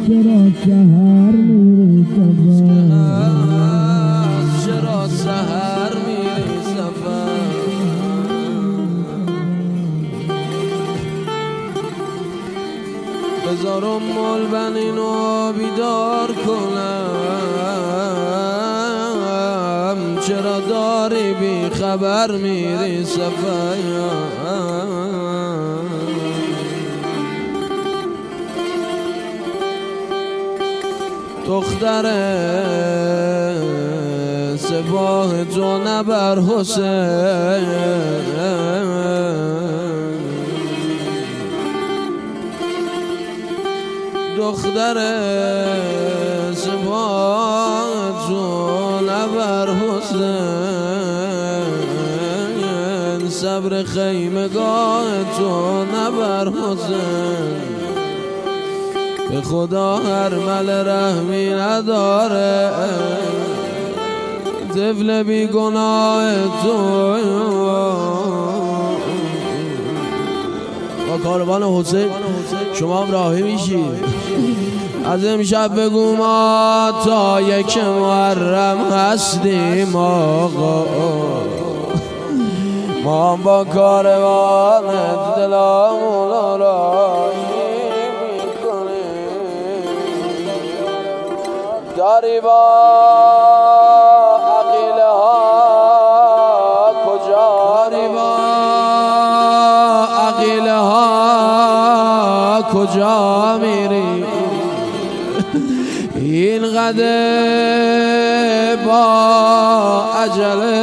چرا سحر میری سفر چرا سحر میری سفر بذار مال بنینو بیدار کنم چرا داری بی خبر میری سفر دختر سپاه تو نبر حسین دختر سپاه تو نبر حسین صبر خیمگاه تو نبر حسین به خدا هر مل رحمی نداره طفل بی گناه تو با کاروان حسین شما هم راهی میشی از امشب بگو ما تا یک محرم هستیم آقا ما هم با کاروان دلمون راهی داری با عقیله ها کجا داری با عقیله ها کجا میری اینقدر با عجله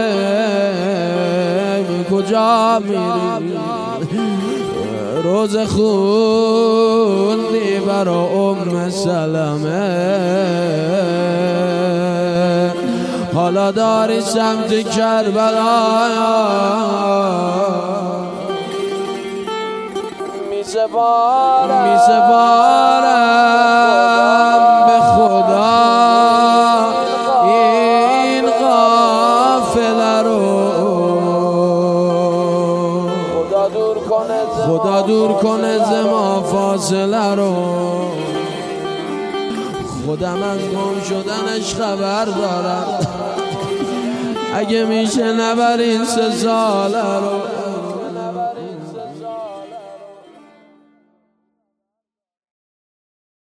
کجا میری روز خوندی برا ام سلمه حالا داری سمت کربلا میسپارم به خدا این قافله رو خدا دور کنه ز ما فاصله رو خودم از گم شدنش خبر دارم اگه میشه نبر این 3 ساله رو